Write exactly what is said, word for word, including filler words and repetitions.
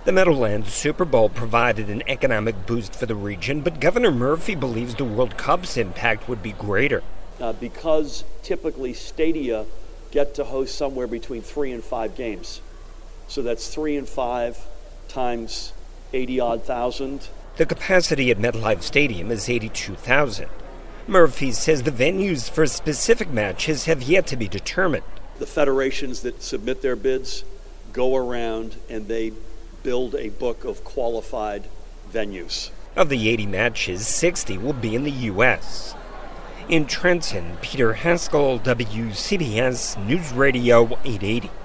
The Meadowlands Super Bowl provided an economic boost for the region, but Governor Murphy believes the World Cup's impact would be greater. Uh, because typically stadia get to host somewhere between three and five games. So that's three and five times eighty-odd thousand. The capacity at MetLife Stadium is eighty-two thousand. Murphy says the venues for specific matches have yet to be determined. The federations that submit their bids go around and they build a book of qualified venues. Of the eighty matches, sixty will be in the U S In Trenton, Peter Haskell, W C B S News Radio eight eighty.